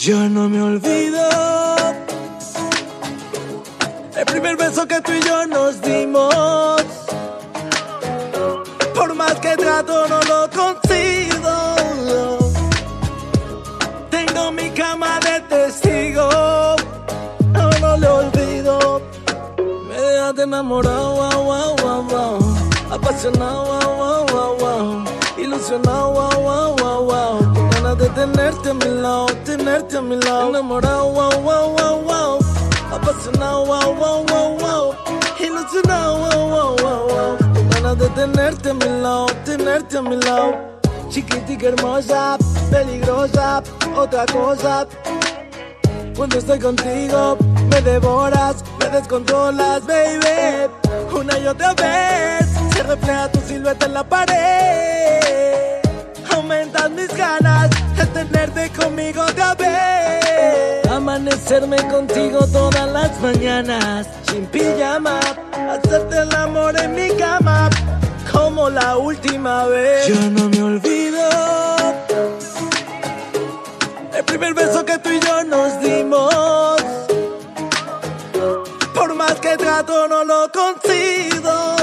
Yo no me olvido el primer beso que tú y yo nos dimos. Por más que trato no lo consigo. Tengo mi cama de testigo. No lo olvido. Me dejaste enamorado, wow, wow, wow, wow. Apasionado, wow, wow, wow, wow. Ilusionado, wow, wow, wow, wow. Con ganas de tenerte a mi lado, tenerte a mi lado. Enamorado, wow, wow, wow, wow. Apasionado, wow, wow, wow, wow. Ilusionado, wow, wow, wow, wow. Con ganas de tenerte a mi lado, tenerte a mi lado. Chiquitica hermosa, peligrosa, otra cosa. Cuando estoy contigo, me devoras, me descontrolas, baby. Una y otra vez, se refleja tu silueta en la pared. Aumentas mis ganas de tenerte conmigo otra vez. Amanecerme contigo todas las mañanas, sin pijama. Hacerte el amor en mi cama, como la última vez. Yo no me olvido el primer beso que tú y yo nos dimos. Por más que trato no lo consigo.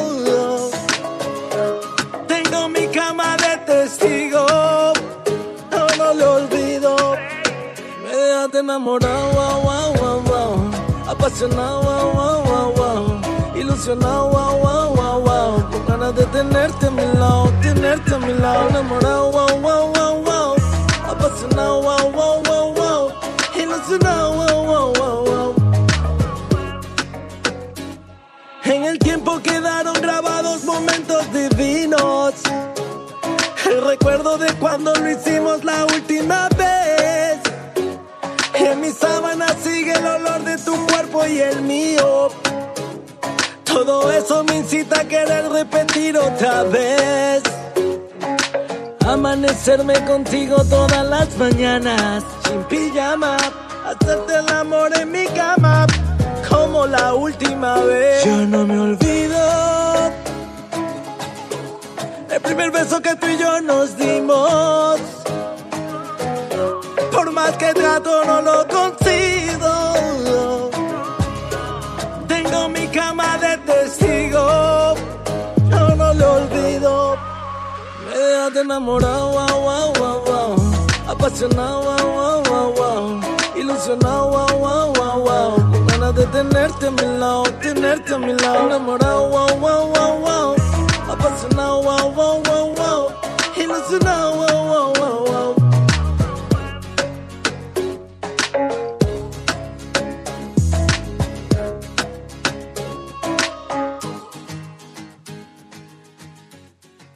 Tengo mi cama de testigo. No lo olvido. Me dejaste enamorado, wow, wow, wow, wow. Apasionado, wow, wow, wow, wow. Ilusionado, wow, wow, wow, wow. Con ganas de tenerte a mi lado, tenerte a mi lado. Enamorado, wow, wow, wow, wow. Apasionado, wow, wow, wow, wow. Ilusionado, wow, wow, wow, wow. En el tiempo quedaron grabados momentos divinos. El recuerdo de cuando lo hicimos la última vez. En mi sábana sigue el olor de tu cuerpo y el mío. Todo eso me incita a querer repetir otra vez. Amanecerme contigo todas las mañanas, sin pijama. Hacerte el amor en mi cama, como la última vez. Yo no me olvido el primer beso que tú y yo nos dimos. Por más que trato no lo consigo. Tengo mi cama de testigo. Yo no lo olvido. Me dejaste enamorado, wow, wow, wow, wow. Apasionado, wow, wow, wow, wow. Ilusionado, wow, wow, wow, wow. Con ganas de tenerte a mi lado, tenerte a mi lado. Enamorado, wow, wow, wow, wow. Apasionado, wow, wow, wow, wow. Ilusionado, wow.